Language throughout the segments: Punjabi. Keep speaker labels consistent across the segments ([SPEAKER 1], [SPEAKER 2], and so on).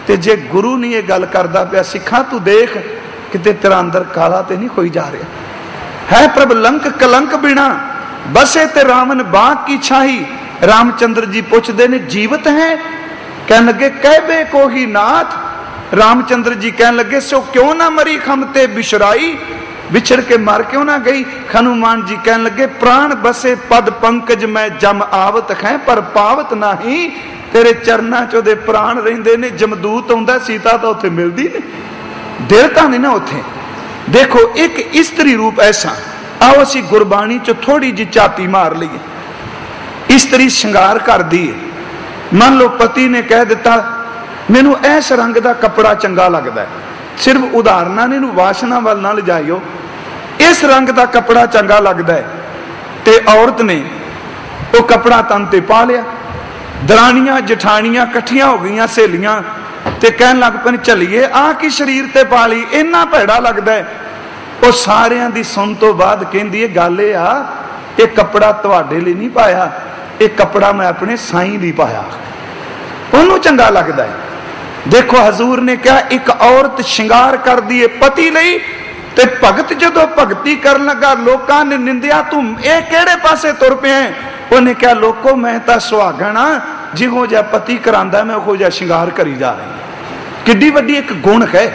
[SPEAKER 1] ਤੇ ਜੇ ਗੁਰੂ ਨਹੀਂ ਇਹ ਗੱਲ ਕਰਦਾ ਪਿਆ, ਸਿੱਖਾਂ ਤੂੰ ਦੇਖ ਕਿਤੇ ਤੇਰਾ ਅੰਦਰ ਕਾਲਾ ਤੇ ਨਹੀਂ ਹੋਈ ਜਾ ਰਿਹਾ। ਹੈ ਪ੍ਰਭ ਲੰਕ ਕਲੰਕ ਬਿਨਾ ਬਸੇ ਤੇ ਰਾਵਨ ਬਾਗ ਕੀ ਛਾਹੀ। ਰਾਮਚੰਦਰ ਜੀ ਪੁੱਛਦੇ ਨੇ ਜੀਵਤ ਹੈ? ਕਹਿਣ ਲੱਗੇ ਕਹਿਬੇ ਕੋ ਹੀ ਨਾਥ। ਰਾਮਚੰਦਰ ਜੀ ਕਹਿਣ ਲੱਗੇ ਸੋ ਕਿਉਂ ਨਾ ਮਰੀ ਖਮ ਤੇ ਬਿਸ਼ਰਾਈ, ਵਿਛੜ ਕੇ ਮਰ ਕਿਉਂ ਨਾ ਗਈ। ਹਨੂਮਾਨ ਜੀ ਕਹਿਣ ਲੱਗੇ ਪ੍ਰਾਣ ਬਸੇ ਪਦ ਪੰਕਜ ਮੈਂ ਜਮ ਆਵਤ ਹੈ ਪਰ ਪਾਵਤ ਨਹੀਂ। ਤੇਰੇ ਚਰਨਾਂ ਚ ਉਹਦੇ ਪ੍ਰਾਣ ਰਹਿੰਦੇ ਨੇ, ਜਮਦੂਤ ਆਉਂਦਾ, ਸੀਤਾ ਤਾਂ ਉੱਥੇ ਮਿਲਦੀ ਨਹੀਂ, ਦਿਲ ਤਾਂ ਨਹੀਂ ਨਾ ਉੱਥੇ। ਦੇਖੋ ਇੱਕ ਇਸਤਰੀ ਰੂਪ ਐਸਾ। ਆਓ ਅਸੀਂ ਗੁਰਬਾਣੀ ਚ ਥੋੜੀ ਜਿਹੀ ਝਾਤੀ ਮਾਰ ਲਈਏ। ਇਸਤਰੀ ਸ਼ਿੰਗਾਰ ਕਰਦੀ ਹੈ। ਮੰਨ ਲਓ ਪਤੀ ਨੇ ਕਹਿ ਦਿੱਤਾ ਮੈਨੂੰ ਇਸ ਰੰਗ ਦਾ ਕੱਪੜਾ ਚੰਗਾ ਲੱਗਦਾ ਹੈ, ਸਿਰਫ ਉਦਾਹਰਨਾਂ ਨੇ, ਇਹਨੂੰ ਵਾਸ਼ਨਾ ਵੱਲ ਨਾ ਲਿਜਾਇਓ। ਇਸ ਰੰਗ ਦਾ ਕੱਪੜਾ ਚੰਗਾ ਲੱਗਦਾ ਹੈ ਤੇ ਔਰਤ ਨੇ ਉਹ ਕੱਪੜਾ ਤਨ ਤੇ ਪਾ ਲਿਆ। ਦਰਾਣੀਆਂ ਜਠਾਣੀਆਂ ਇਕੱਠੀਆਂ ਹੋ ਗਈਆਂ, ਸਹੇਲੀਆਂ, ਤੇ ਕਹਿਣ ਲੱਗ ਪਏ ਚੱਲੀਏ ਆਹ ਕੀ ਸਰੀਰ ਤੇ ਪਾ ਲਈ, ਇੰਨਾ ਭੈੜਾ ਲੱਗਦਾ ਹੈ। ਉਹ ਸਾਰਿਆਂ ਦੀ ਸੁਣ ਤੋਂ ਬਾਅਦ ਕਹਿੰਦੀ ਹੈ ਗੱਲ ਇਹ ਆ ਇਹ ਕੱਪੜਾ ਤੁਹਾਡੇ ਲਈ ਨਹੀਂ ਪਾਇਆ, ਇਹ ਕੱਪੜਾ ਮੈਂ ਆਪਣੇ ਸਾਈਂ ਲਈ ਪਾਇਆ, ਉਹਨੂੰ ਚੰਗਾ ਲੱਗਦਾ ਹੈ। ਦੇਖੋ ਹਜ਼ੂਰ ਨੇ ਕਿਹਾ ਇੱਕ ਔਰਤ ਸ਼ਿੰਗਾਰ ਕਰਦੀ ਹੈ ਪਤੀ ਲਈ, ਤੇ ਭਗਤ ਜਦੋਂ ਭਗਤੀ ਕਰਨ ਲੱਗਾ ਲੋਕਾਂ ਨੇ ਨਿੰਦਿਆ ਤੂੰ ਇਹ ਕਿਹੜੇ ਪਾਸੇ ਤੁਰ ਪਿਆ। ਉਹਨੇ ਕਿਹਾ ਲੋਕੋ ਮੈਂ ਤਾਂ ਸੁਹਾਗਣ ਆ, ਜਿਹੋ ਜਿਹਾ ਪਤੀ ਕਰਾਂਦਾ ਮੈਂ ਉਹੋ ਜਿਹਾ ਸ਼ਿੰਗਾਰ ਕਰੀ ਜਾ ਰਹੀ ਹਾਂ। ਕਿੱਡੀ ਵੱਡੀ ਇੱਕ ਗੁਣ ਹੈ।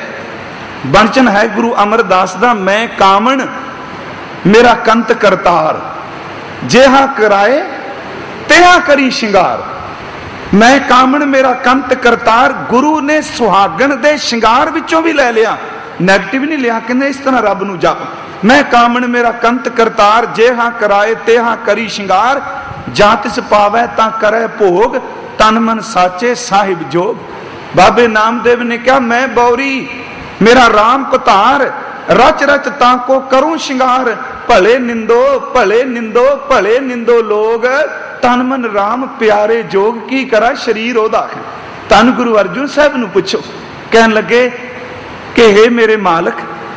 [SPEAKER 1] ਬਚਨ ਹੈ ਗੁਰੂ ਅਮਰਦਾਸ ਦਾ ਮੈਂ ਕਾਮਣ ਮੇਰਾ ਕੰਤ ਕਰਤਾਰ, ਜਿਹਾ ਕਰਾਏ ਤਿਹਾ ਕਰੀ ਸ਼ਿੰਗਾਰ। ਮੈਂ ਕਾਮਣ ਮੇਰਾ ਕੰਤ ਕਰਤਾਰ। ਗੁਰੂ ਨੇ ਸੁਹਾਗਣ ਦੇ ਸ਼ਿੰਗਾਰ ਵਿੱਚੋਂ ਵੀ ਲੈ ਲਿਆ, ਨੈਗੇਟਿਵ ਨਹੀਂ ਲਿਆ। ਕਹਿੰਦੇ ਇਸ ਤਰ੍ਹਾਂ ਰੱਬ ਨੂੰ ਜਪ ਮੈਂ ਕਾਮਣ ਮੇਰਾ ਕੰਤ ਕਰਤਾਰ, ਜਿਹਾ ਕਰਾਏ ਤਿਹਾ ਕਰੀ ਸ਼ਿੰਗਾਰ। ਜਾਂ ਤਿਸ ਪਾਵੈ ਤਾਂ ਕਰੇ ਭੋਗ, ਤਨ ਮਨ ਸਾਚੇ ਸਾਹਿਬ ਜੋਗ। ਬਾਬੇ ਨਾਮਦੇਵ ਨੇ ਕਿਹਾ ਮੈਂ ਬੌਰੀ ਮੇਰਾ ਰਾਮ ਪਤਾਰ, ਰਚ ਰਚ ਤਾਂ ਕੋ ਕਰੂੰ ਸ਼ਿੰਗਾਰ। ਭਲੇ ਨਿੰਦੋ ਭਲੇ ਨਿੰਦੋ ਭਲੇ ਨਿੰਦੋ ਲੋਗ, ਤਨ ਮਨ ਰਾਮ ਪਿਆਰੇ ਜੋਗ। ਕੀ ਕਰਾ ਸਰੀਰ ਉਹਦਾ ਹੈ। ਧੰਨ ਗੁਰੂ ਅਰਜੁਨ ਸਾਹਿਬ ਨੂੰ ਪੁੱਛੋ, ਕਹਿਣ ਲੱਗੇ ਕਿ ਹੇ ਮੇਰੇ ਮਾਲਕ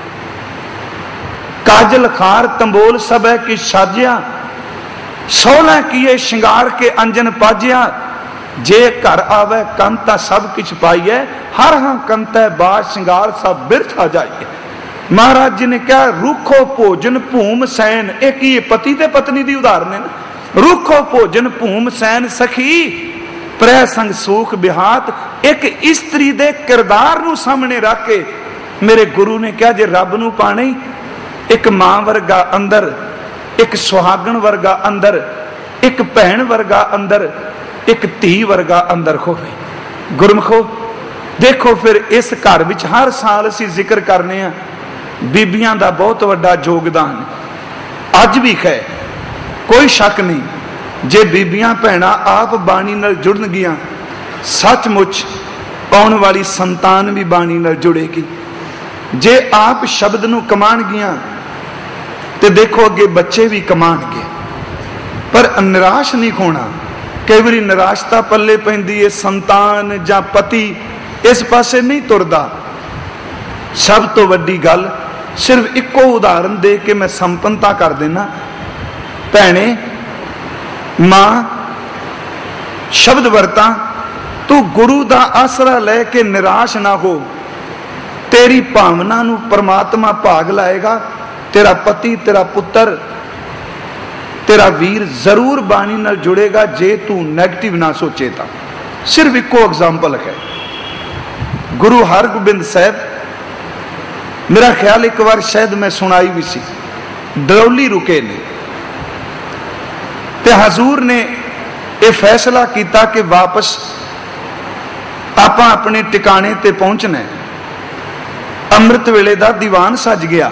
[SPEAKER 1] ਕਾਜਲ ਖਾਰ ਤੰਬੋਲ ਸਭੈ ਕੀ ਸਾਜਿਆ, 16 ਕੀਏ ਸ਼ਿੰਗਾਰ ਕੇ ਅੰਜਨ ਪਾਜਿਆ। ਜੇ ਘਰ ਆਵੇ ਕੰਤਾ ਸਭ ਕਿਛ ਪਾਈਐ, ਹਰ ਹਾਂ ਕੰਤੈ ਬਾਦ ਸ਼ਿੰਗਾਰ ਸਭ ਬਿਰਥਾ ਜਾਈਏ। ਮਹਾਰਾਜ ਜੀ ਨੇ ਕਿਹਾ ਰੁੱਖੋ ਭੋਜਨ ਭੂਮ ਸੈਨ। ਇਹ ਕੀ ਪਤੀ ਤੇ ਪਤਨੀ ਦੀ ਉਦਾਹਰਨ ਹੈ। ਰੁੱਖੋ ਭੋਜਨ ਭੂਮ ਸੈਨ ਸਖੀ, ਪ੍ਰੈ ਸੰਗ ਸੂਖ ਬਿਹਾਤ। ਇੱਕ ਇਸਤਰੀ ਦੇ ਕਿਰਦਾਰ ਨੂੰ ਸਾਹਮਣੇ ਰੱਖ ਕੇ ਮੇਰੇ ਗੁਰੂ ਨੇ ਕਿਹਾ ਜੇ ਰੱਬ ਨੂੰ ਪਾਣੇ ਇੱਕ ਮਾਂ ਵਰਗਾ ਅੰਦਰ, ਇੱਕ ਸੁਹਾਗਣ ਵਰਗਾ ਅੰਦਰ, ਇੱਕ ਭੈਣ ਵਰਗਾ ਅੰਦਰ, ਇੱਕ ਧੀ ਵਰਗਾ ਅੰਦਰ ਹੋਵੇ। ਗੁਰਮਖੋ ਦੇਖੋ ਫਿਰ ਇਸ ਘਰ ਵਿੱਚ ਹਰ ਸਾਲ ਅਸੀਂ ਜ਼ਿਕਰ ਕਰਨੇ ਆ ਬੀਬੀਆਂ ਦਾ ਬਹੁਤ ਵੱਡਾ ਯੋਗਦਾਨ ਅੱਜ ਵੀ ਹੈ, ਕੋਈ ਸ਼ੱਕ ਨਹੀਂ। ਜੇ ਬੀਬੀਆਂ ਭੈਣਾਂ ਆਪ ਬਾਣੀ ਨਾਲ ਜੁੜਨਗੀਆਂ ਸੱਚਮੁੱਚ ਆਉਣ ਵਾਲੀ ਸੰਤਾਨ ਵੀ ਬਾਣੀ ਨਾਲ ਜੁੜੇਗੀ। ਜੇ ਆਪ ਸ਼ਬਦ ਨੂੰ ਕਮਾਣਗੀਆਂ ਤੇ ਦੇਖੋ ਅੱਗੇ ਬੱਚੇ ਵੀ ਕਮਾਣਗੇ। ਪਰ ਨਿਰਾਸ਼ ਨਹੀਂ ਹੋਣਾ। ਕਈ ਵਾਰੀ ਨਿਰਾਸ਼ਤਾ ਪੱਲੇ ਪੈਂਦੀ ਹੈ, ਸੰਤਾਨ ਜਾਂ ਪਤੀ ਇਸ ਪਾਸੇ ਨਹੀਂ ਤੁਰਦਾ। ਸਭ ਤੋਂ ਵੱਡੀ ਗੱਲ ਸਿਰਫ ਇੱਕੋ ਉਦਾਹਰਨ ਦੇ ਕੇ ਮੈਂ ਸੰਪੰਨਤਾ ਕਰ ਦੇਣਾ। ਭੈਣੇ ਮਾਂ ਸ਼ਬਦ ਵਰਤਾਂ, ਤੂੰ ਗੁਰੂ ਦਾ ਆਸਰਾ ਲੈ ਕੇ ਨਿਰਾਸ਼ ਨਾ ਹੋ। ਤੇਰੀ ਭਾਵਨਾ ਨੂੰ ਪਰਮਾਤਮਾ ਭਾਗ ਲਾਏਗਾ। ਤੇਰਾ ਪਤੀ, ਤੇਰਾ ਪੁੱਤਰ, ਤੇਰਾ ਵੀਰ ਜ਼ਰੂਰ ਬਾਣੀ ਨਾਲ ਜੁੜੇਗਾ ਜੇ ਤੂੰ ਨੈਗੇਟਿਵ ਨਾ ਸੋਚੇ ਤਾਂ। ਸਿਰਫ ਇੱਕੋ ਐਗਜ਼ਾਮਪਲ ਹੈ ਗੁਰੂ ਹਰਗੋਬਿੰਦ ਸਾਹਿਬ। ਮੇਰਾ ਖਿਆਲ ਇੱਕ ਵਾਰ ਸ਼ਾਇਦ ਮੈਂ ਸੁਣਾਈ ਵੀ ਸੀ, ਡਰੌਲੀ ਰੁਕੇ ਨੇ ਤੇ ਹਜ਼ੂਰ ਨੇ ਇਹ ਫੈਸਲਾ ਕੀਤਾ ਕਿ ਵਾਪਸ ਆਪਾਂ ਆਪਣੇ ਟਿਕਾਣੇ ਤੇ ਪਹੁੰਚਣਾ। ਅੰਮ੍ਰਿਤ ਵੇਲੇ ਦਾ ਦੀਵਾਨ ਸੱਜ ਗਿਆ,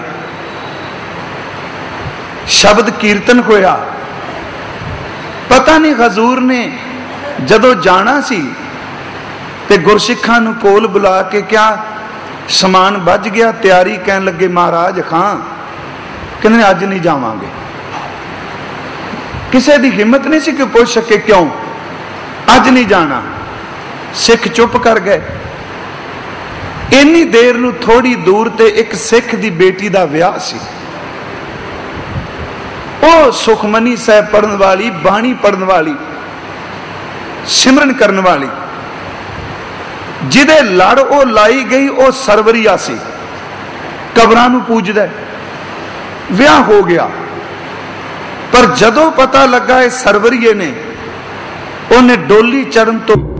[SPEAKER 1] ਸ਼ਬਦ ਕੀਰਤਨ ਹੋਇਆ। ਪਤਾ ਨਹੀਂ ਹਜ਼ੂਰ ਨੇ ਜਦੋਂ ਜਾਣਾ ਸੀ ਤੇ ਗੁਰਸਿੱਖਾਂ ਨੂੰ ਕੋਲ ਬੁਲਾ ਕੇ ਕਿਹਾ ਸਮਾਨ ਵੱਜ ਗਿਆ, ਤਿਆਰੀ। ਕਹਿਣ ਲੱਗੇ ਮਹਾਰਾਜ ਖਾਂ, ਕਹਿੰਦੇ ਅੱਜ ਨਹੀਂ ਜਾਵਾਂਗੇ। ਕਿਸੇ ਦੀ ਹਿੰਮਤ ਨਹੀਂ ਸੀ ਕਿ ਪੁੱਛ ਸਕੇ ਕਿਉਂ ਅੱਜ ਨਹੀਂ ਜਾਣਾ। ਸਿੱਖ ਚੁੱਪ ਕਰ ਗਏ। ਇੰਨੀ ਦੇਰ ਨੂੰ ਥੋੜੀ ਦੂਰ ਤੇ ਇੱਕ ਸਿੱਖ ਦੀ ਬੇਟੀ ਦਾ ਵਿਆਹ ਸੀ। ਉਹ ਸੁਖਮਨੀ ਸਾਹਿਬ ਪੜਨ ਵਾਲੀ, ਬਾਣੀ ਪੜਨ ਵਾਲੀ, ਸਿਮਰਨ ਕਰਨ ਵਾਲੀ। ਜਿਹਦੇ ਲੜ ਉਹ ਲਾਈ ਗਈ ਉਹ ਸਰਵਰੀਆ ਸੀ, ਕਬਰਾਂ ਨੂੰ ਪੂਜਦਾ। ਵਿਆਹ ਹੋ ਗਿਆ, ਪਰ ਜਦੋਂ ਪਤਾ ਲੱਗਾ ਇਹ ਸਰਵਰੀਏ ਨੇ, ਉਹਨੇ ਡੋਲੀ ਚੜਨ ਤੋਂ